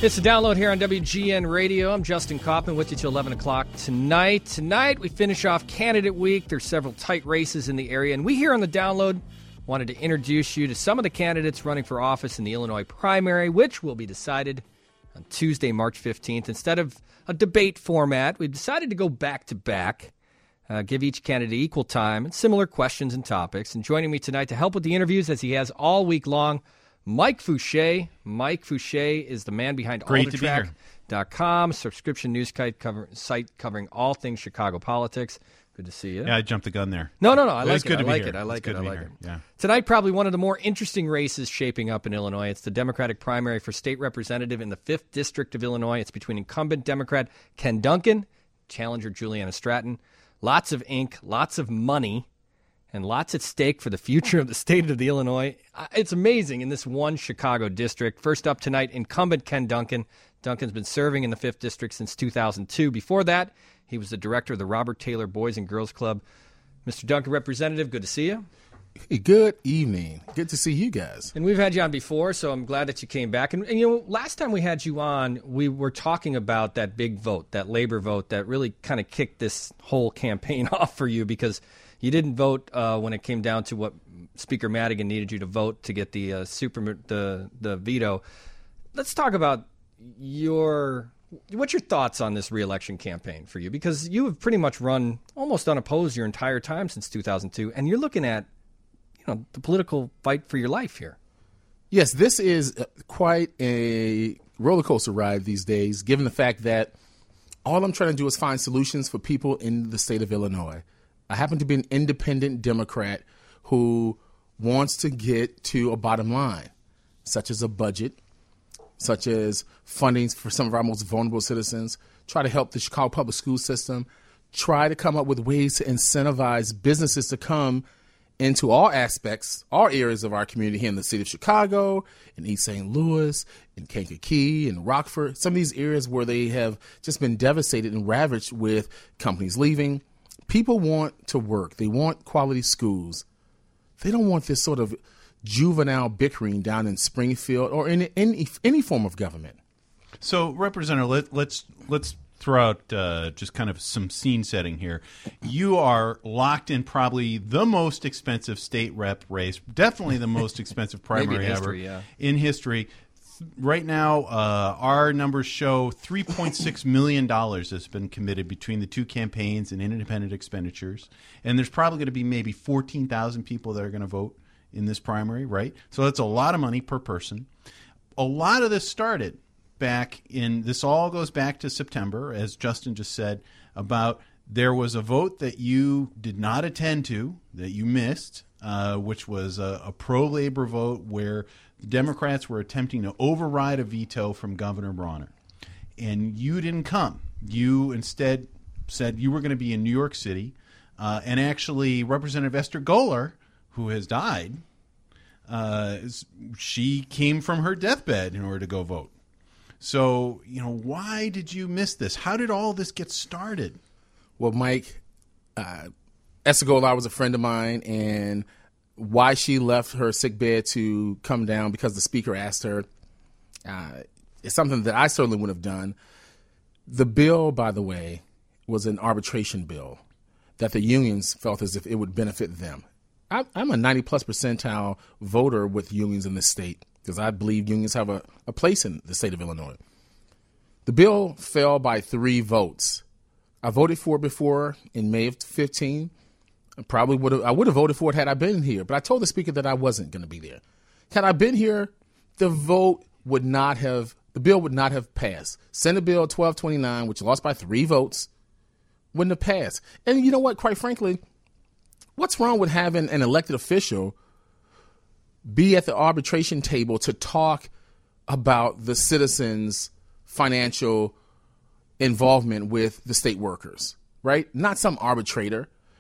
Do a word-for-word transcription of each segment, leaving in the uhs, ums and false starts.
It's a download here on W G N Radio. I'm Justin Kaufman with you till eleven o'clock tonight. Tonight, we finish off candidate week. There's several tight races in the area. And we here on the download wanted to introduce you to some of the candidates running for office in the Illinois primary, which will be decided on Tuesday, March fifteenth. Instead of a debate format, we've decided to go back-to-back, uh, give each candidate equal time and similar questions and topics. And joining me tonight to help with the interviews, as he has all week long, Mike Fouché. Mike Fouché is the man behind Great to be here. Aldertrack dot com, subscription news site, cover, site covering all things Chicago politics. Good to see you. Yeah, I jumped the gun there. No, no, no. I It like was it. good I to be like here. it. I like It's it. good I to be like here. it. Yeah. Tonight, probably one of the more interesting races shaping up in Illinois. It's the Democratic primary for state representative in the fifth District of Illinois. It's between incumbent Democrat Ken Duncan, challenger Juliana Stratton. Lots of ink, lots of money, and lots at stake for the future of the state of the Illinois. It's amazing in this one Chicago district. First up tonight, incumbent Ken Duncan. Duncan's been serving in the fifth District since two thousand two. Before that, he was the director of the Robert Taylor Boys and Girls Club. Mister Duncan, Representative, good to see you. Hey, good evening. Good to see you guys. And we've had you on before, so I'm glad that you came back. And, and, you know, last time we had you on, we were talking about that big vote, that labor vote that really kind of kicked this whole campaign off for you because you didn't vote uh, when it came down to what Speaker Madigan needed you to vote to get the uh, super the the veto. Let's talk about your what's your thoughts on this re-election campaign for you, because you have pretty much run almost unopposed your entire time since two thousand two, and you're looking at you know the political fight for your life here. Yes, this is quite a roller coaster ride these days, given the fact that all I'm trying to do is find solutions for people in the state of Illinois. I happen to be an independent Democrat who wants to get to a bottom line, such as a budget, such as funding for some of our most vulnerable citizens, try to help the Chicago public school system, try to come up with ways to incentivize businesses to come into all aspects, all areas of our community here in the city of Chicago, in East Saint Louis, in Kankakee, in Rockford, some of these areas where they have just been devastated and ravaged with companies leaving. People want to work. They want quality schools. They don't want this sort of juvenile bickering down in Springfield or in any, any form of government. So, Representative, let, let's let's throw out uh, just kind of some scene setting here. You are locked in probably the most expensive state rep race, definitely the most expensive primary in history, ever yeah. in history. Right now, uh, our numbers show three point six million dollars has been committed between the two campaigns and independent expenditures. And there's probably going to be maybe fourteen thousand people that are going to vote in this primary, right? So that's a lot of money per person. A lot of this started back in, this all goes back to September, as Justin just said, about there was a vote that you did not attend to, that you missed, uh, which was a, a pro-labor vote where the Democrats were attempting to override a veto from Governor Bronner. And you didn't come. You instead said you were going to be in New York City. Uh, and actually, Representative Esther Golar, who has died, uh, she came from her deathbed in order to go vote. So, you know, why did you miss this? How did all this get started? Well, Mike, uh, Esther Golar was a friend of mine, and why she left her sick bed to come down because the speaker asked her uh, is something that I certainly would have done. The bill, by the way, was an arbitration bill that the unions felt as if it would benefit them. I, I'm a ninety-plus percentile voter with unions in this state because I believe unions have a, a place in the state of Illinois. The bill fell by three votes. I voted for it before in May of fifteen. I probably would have. I would have voted for it had I been here, but I told the speaker that I wasn't going to be there. Had I been here, the vote would not have. The bill would not have passed. Senate Bill twelve twenty-nine, which lost by three votes, wouldn't have passed. And you know what? Quite frankly, what's wrong with having an elected official be at the arbitration table to talk about the citizens' financial involvement with the state workers, right? Not some arbitrator.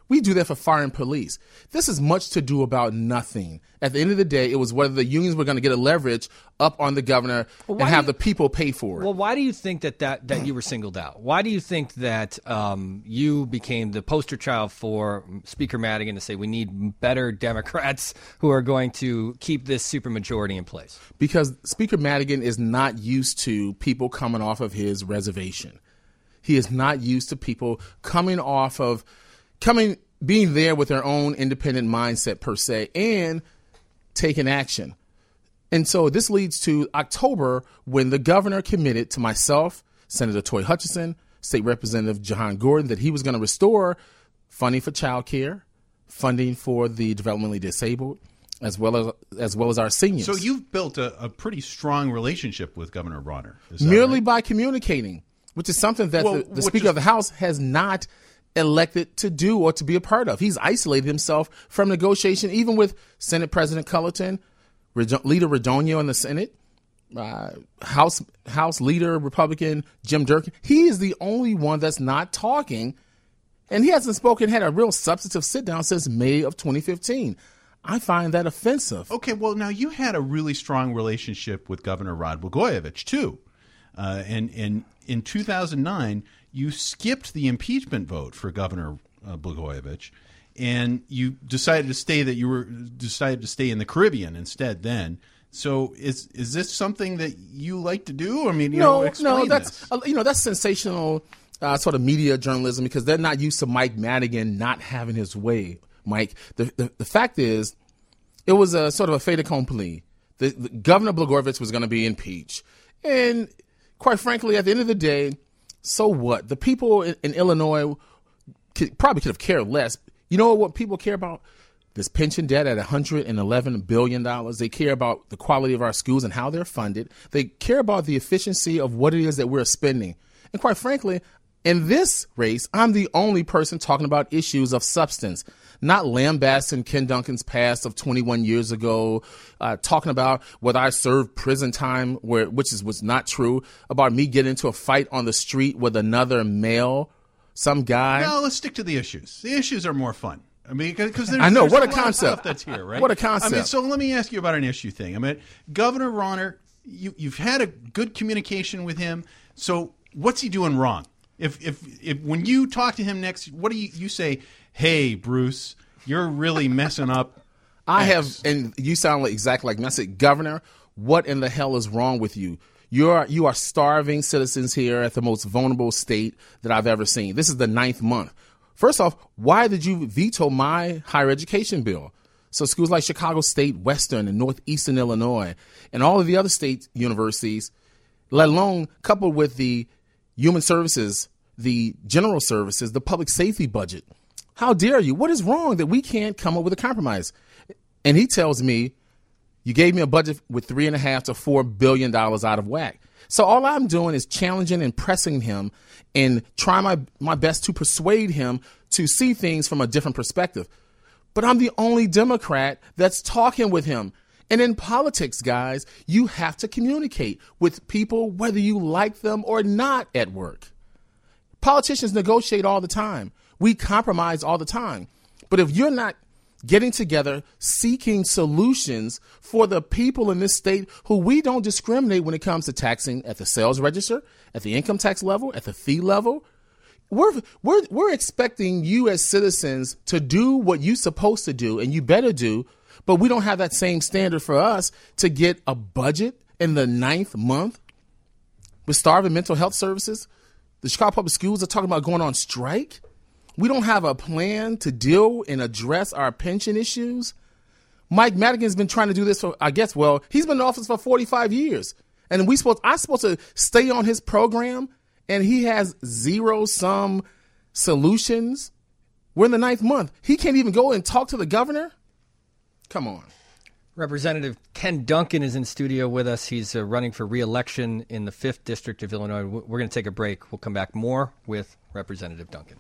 We do that for fire and police. This is much to do about nothing. At the end of the day, it was whether the unions were going to get a leverage up on the governor well, and have you, the people pay for it. Well, why do you think that, that, that you were singled out? Why do you think that um, you became the poster child for Speaker Madigan to say we need better Democrats who are going to keep this supermajority in place? Because Speaker Madigan is not used to people coming off of his reservation. He is not used to people coming off of coming, being there with their own independent mindset per se and taking action. And so this leads to October when the governor committed to myself, Senator Toy Hutchinson, State Representative Jahan Gordon, that he was going to restore funding for child care, funding for the developmentally disabled, as well as as well as our seniors. So you've built a, a pretty strong relationship with Governor Rauner. Merely right? by communicating, which is something that well, the, the Speaker is, of the House has not elected to do or to be a part of. He's isolated himself from negotiation, even with Senate President Cullerton, Leader Radonio in the Senate, uh, House House Leader Republican Jim Durkin. He is the only one that's not talking, and he hasn't spoken, had a real substantive sit-down since May of twenty fifteen. I find that offensive. Okay, well, now you had a really strong relationship with Governor Rod Blagojevich, too. Uh, and, and in two thousand nine, you skipped the impeachment vote for Governor uh, Blagojevich, and you decided to stay that you were decided to stay in the Caribbean instead. Then, so is is this something that you like to do? I mean, you no, know, explain no, that's this. Uh, you know that's sensational uh, sort of media journalism because they're not used to Mike Madigan not having his way. Mike, the the, the fact is, it was a sort of a fait accompli. The, the Governor Blagojevich was going to be impeached, and quite frankly, at the end of the day, so what? The people in, in Illinois could, probably could have cared less. You know what people care about? This pension debt at one hundred eleven billion dollars. They care about the quality of our schools and how they're funded. They care about the efficiency of what it is that we're spending. And quite frankly, in this race, I'm the only person talking about issues of substance, not lambasting Ken Duncan's past of twenty-one years ago, uh, talking about whether I served prison time, where which is was not true, about me getting into a fight on the street with another male, some guy. No, let's stick to the issues. The issues are more fun. I mean, because there's, I know there's what a, a lot concept of stuff that's here, right? What a concept. I mean, so let me ask you about an issue thing. I mean, Governor Rauner, you, you've had a good communication with him. So what's he doing wrong? If if if when you talk to him next, what do you you say? Hey, Bruce, you're really messing up. I X. have, and you sound like exactly like me. I said, Governor, what in the hell is wrong with you? You are you are starving citizens here at the most vulnerable state that I've ever seen. This is the ninth month. First off, why did you veto my higher education bill? So schools like Chicago State, Western, and Northeastern Illinois, and all of the other state universities, let alone coupled with the human services, the general services, the public safety budget. How dare you? What is wrong that we can't come up with a compromise? And he tells me, you gave me a budget with three and a half to four billion dollars out of whack. So all I'm doing is challenging and pressing him and trying my, my best to persuade him to see things from a different perspective. But I'm the only Democrat that's talking with him. And in politics, guys, you have to communicate with people whether you like them or not at work. Politicians negotiate all the time. We compromise all the time. But if you're not getting together, seeking solutions for the people in this state who we don't discriminate when it comes to taxing at the sales register, at the income tax level, at the fee level, we're we're we're expecting you as citizens to do what you're supposed to do, and you better do, but we don't have that same standard for us to get a budget in the ninth month with starving mental health services. The Chicago Public Schools are talking about going on strike. We don't have a plan to deal and address our pension issues. Mike Madigan's been trying to do this for, I guess, well, he's been in office for forty-five years. And we supposed, I'm supposed to stay on his program, and he has zero sum solutions. We're in the ninth month. He can't even go and talk to the governor? Come on. Representative Ken Duncan is in studio with us. He's uh, running for re-election in the fifth District of Illinois. We're going to take a break. We'll come back more with Representative Duncan.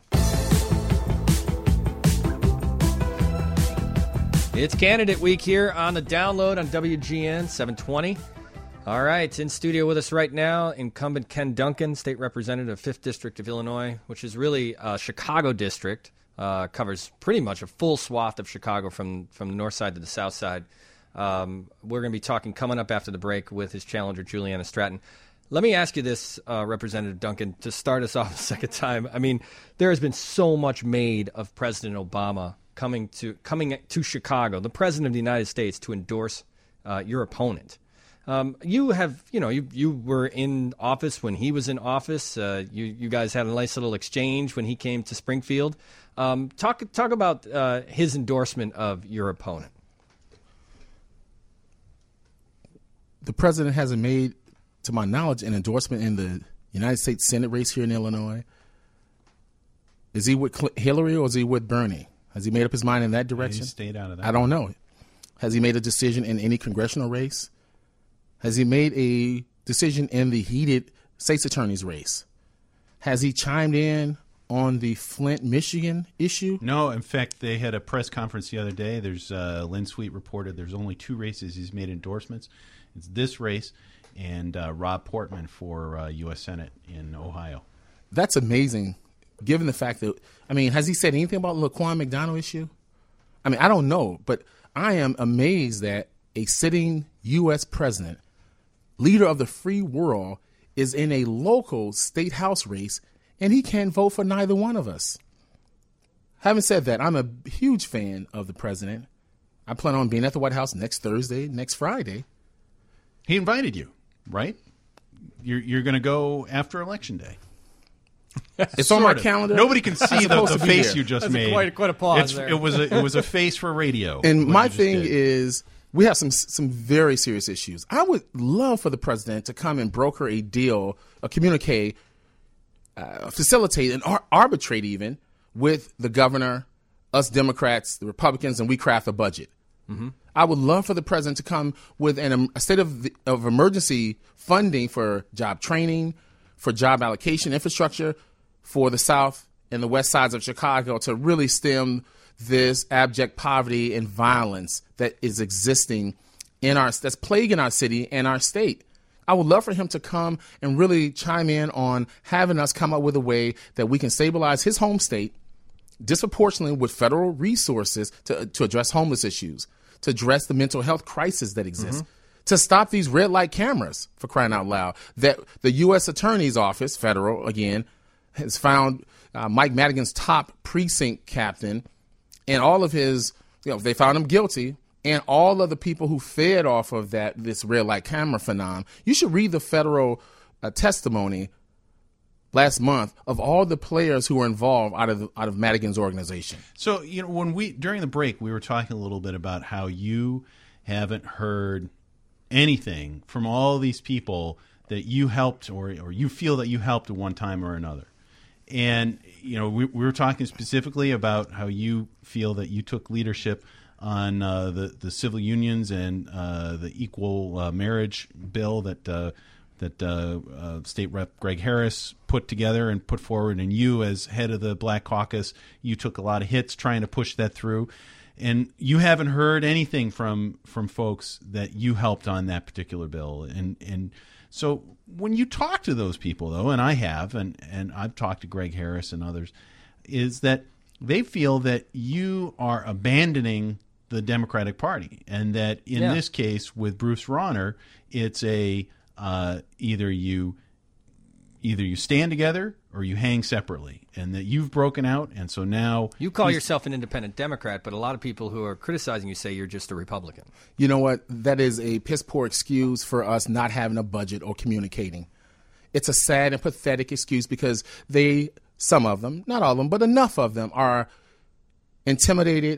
It's Candidate Week here on the Download on W G N seven twenty. All right, in studio with us right now, incumbent Ken Duncan, state representative of fifth District of Illinois, which is really a Chicago district, uh, covers pretty much a full swath of Chicago from, from the north side to the south side. Um, we're going to be talking coming up after the break with his challenger, Juliana Stratton. Let me ask you this, uh, Representative Duncan, to start us off a second time. I mean, there has been so much made of President Obama coming to coming to Chicago, the President of the United States, to endorse uh, your opponent. Um, you have, you know, you you were in office when he was in office. Uh, you you guys had a nice little exchange when he came to Springfield. Um, talk talk about uh, his endorsement of your opponent. The president hasn't made, to my knowledge, an endorsement in the United States Senate race here in Illinois. Is he with Hillary or is he with Bernie? Has he made up his mind in that direction? Yeah, he stayed out of that. I don't know. Has he made a decision in any congressional race? Has he made a decision in the heated state's attorney's race? Has he chimed in on the Flint, Michigan issue? No. In fact, they had a press conference the other day. There's uh, Lynn Sweet reported there's only two races he's made endorsements. It's this race and uh, Rob Portman for uh, U S Senate in Ohio. That's amazing, given the fact that, I mean, has he said anything about the Laquan McDonald issue? I mean, I don't know, but I am amazed that a sitting U S president, leader of the free world, is in a local state house race, and he can't vote for neither one of us. Having said that, I'm a huge fan of the president. I plan on being at the White House next Thursday, next Friday. He invited you, right? You're you're going to go after Election Day. It's on my calendar. Nobody can see the, the face there. you just That's made. A quite, quite a pause it's, there. It was a, it was a face for radio. And my you just thing did. is, we have some some very serious issues. I would love for the president to come and broker a deal, a communique, uh, facilitate and ar- arbitrate even with the governor, us Democrats, the Republicans, and we craft a budget. Mm-hmm. I would love for the president to come with an, a state of, the, of emergency funding for job training, for job allocation infrastructure for the South and the West sides of Chicago to really stem this abject poverty and violence that is existing in our, that's plaguing our city and our state. I would love for him to come and really chime in on having us come up with a way that we can stabilize his home state disproportionately with federal resources to, to address homeless issues, to address the mental health crisis that exists, mm-hmm. to stop these red light cameras, for crying out loud, that the U S Attorney's Office, federal again, has found uh, Mike Madigan's top precinct captain and all of his, you know, they found him guilty, and all of the people who fed off of that, this red light camera phenomenon. You should read the federal uh, testimony last month of all the players who were involved out of the, out of Madigan's organization. So, you know, when we during the break, we were talking a little bit about how you haven't heard anything from all these people that you helped or or you feel that you helped at one time or another. And, you know, we, we were talking specifically about how you feel that you took leadership on uh, the, the civil unions and uh, the equal uh, marriage bill that uh, that uh, uh, State Rep Greg Harris put together and put forward. And you, as head of the Black Caucus, you took a lot of hits trying to push that through. And you haven't heard anything from from folks that you helped on that particular bill. And and so when you talk to those people, though, and I have, and, and I've talked to Greg Harris and others, is that they feel that you are abandoning the Democratic Party, and that in yeah. this case with Bruce Rauner, it's a uh, either you either you stand together or you hang separately, and that you've broken out, and so now you call yourself an independent Democrat, but a lot of people who are criticizing you say you're just a Republican. You know what? That is a piss poor excuse for us not having a budget or communicating. It's a sad and pathetic excuse because they, some of them, not all of them, but enough of them are intimidated,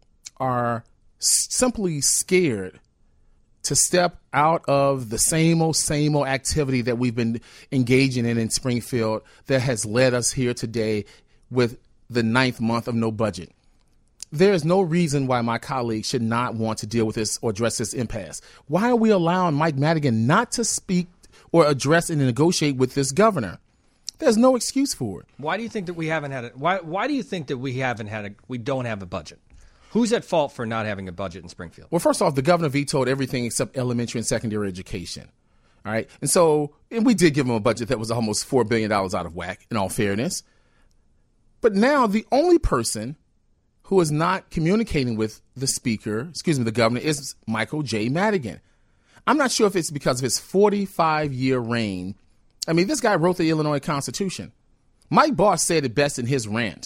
are simply scared to step out of the same old, same old activity that we've been engaging in in Springfield that has led us here today with the ninth month of no budget. There is no reason why my colleagues should not want to deal with this or address this impasse. Why are we allowing Mike Madigan not to speak or address and negotiate with this governor? There's no excuse for it. Why do you think that we haven't had a, why why do you think that we haven't had a, we don't have a budget? Who's at fault for not having a budget in Springfield? Well, first off, the governor vetoed everything except elementary and secondary education. All right. And so, and we did give him a budget that was almost four billion dollars out of whack, in all fairness. But now the only person who is not communicating with the speaker, excuse me, the governor, is Michael J. Madigan. I'm not sure if it's because of his forty-five year reign. I mean, this guy wrote the Illinois Constitution. Mike Boss said it best in his rant.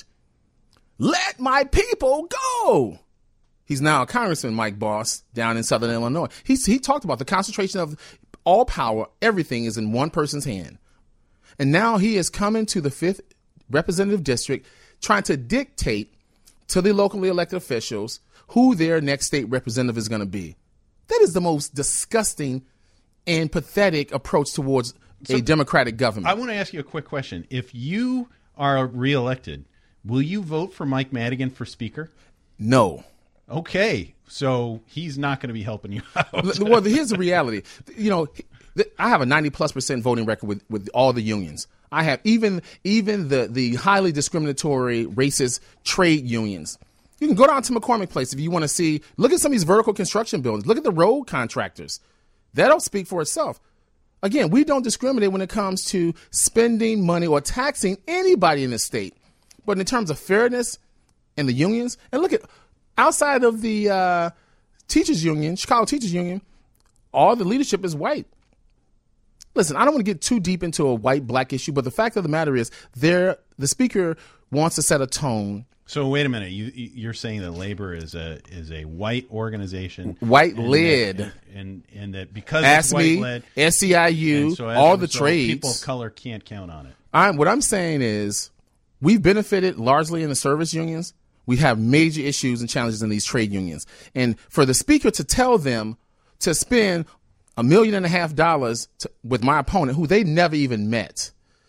Let my people go. He's now a Congressman, Mike Boss, down in Southern Illinois. He's, he talked about the concentration of all power. Everything is in one person's hand. And now he is coming to the fifth Representative District trying to dictate to the locally elected officials who their next state representative is going to be. That is the most disgusting and pathetic approach towards so a democratic government. I want to ask you a quick question. If you are reelected, will you vote for Mike Madigan for Speaker? No. Okay, so he's not going to be helping you out. Well, here's the reality. You know, I have a ninety plus percent voting record with, with all the unions. I have even even the, the highly discriminatory, racist trade unions. You can go down to McCormick Place if you want to see. Look at some of these vertical construction buildings. Look at the road contractors. That'll speak for itself. Again, we don't discriminate when it comes to spending money or taxing anybody in the state. But in terms of fairness and the unions, and look at outside of the uh, teachers union, Chicago Teachers Union, all the leadership is white. Listen, I don't want to get too deep into a white-black issue, but the fact of the matter is there, the speaker wants to set a tone. So wait a minute, you, you're saying that labor is a is a white organization, white-led, and, and and that because Ask it's white-led, me, S E I U, so all the so trades, people of color can't count on it. I'm, what I'm saying is we've benefited largely in the service unions. We have major issues and challenges in these trade unions. And for the speaker to tell them to spend a million and a half dollars to, with my opponent, who they never even met,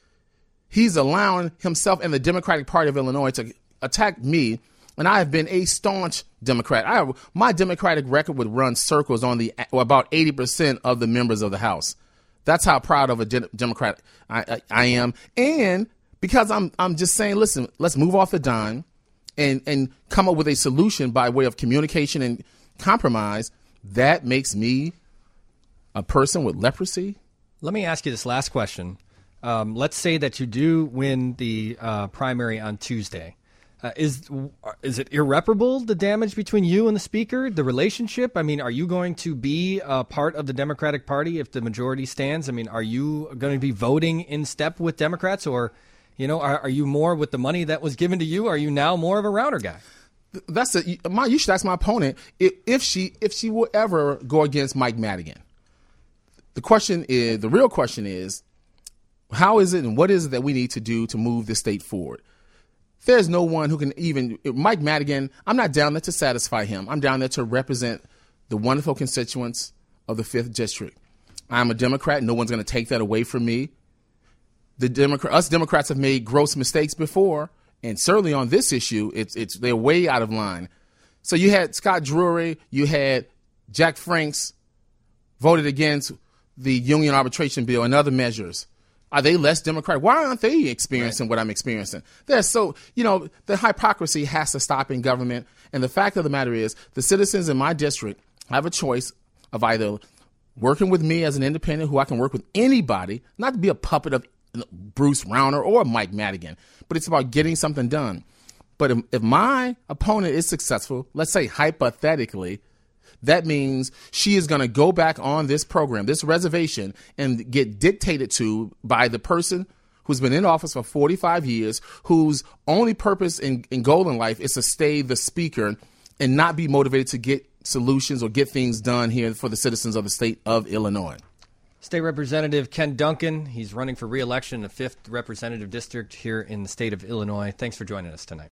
he's allowing himself and the Democratic Party of Illinois to attack me. And I have been a staunch Democrat. I have, my Democratic record would run circles on the or about eighty percent of the members of the House. That's how proud of a de- Democrat I, I, I am. And because I'm I'm just saying, listen, let's move off the dime and, and come up with a solution by way of communication and compromise. That makes me a person with leprosy. Let me ask you this last question. Um, let's say that you do win the uh, primary on Tuesday. Uh, is is it irreparable, the damage between you and the speaker, the relationship? I mean, are you going to be a part of the Democratic Party if the majority stands? I mean, are you going to be voting in step with Democrats, or, you know, are, are you more with the money that was given to you? Are you now more of a router guy? That's a, my. You should ask my opponent if, if she if she will ever go against Mike Madigan. The question is, the real question is, how is it and what is it that we need to do to move the state forward? There's no one who can even, Mike Madigan, I'm not down there to satisfy him. I'm down there to represent the wonderful constituents of the fifth District. I'm a Democrat. No one's going to take that away from me. The Democrat, us Democrats have made gross mistakes before, and certainly on this issue, it's it's they're way out of line. So you had Scott Drury, you had Jack Franks voted against the union arbitration bill and other measures. Are they less democratic? Why aren't they experiencing right. what I'm experiencing? They're so, you know, the hypocrisy has to stop in government. And the fact of the matter is the citizens in my district have a choice of either working with me as an independent who I can work with anybody, not to be a puppet of Bruce Rauner or Mike Madigan, but it's about getting something done. But if, if my opponent is successful, let's say hypothetically, that means she is going to go back on this program, this reservation, and get dictated to by the person who's been in office for forty-five years, whose only purpose and, and goal in life is to stay the speaker and not be motivated to get solutions or get things done here for the citizens of the state of Illinois. State Representative Ken Duncan, he's running for re-election in the fifth Representative District here in the state of Illinois. Thanks for joining us tonight.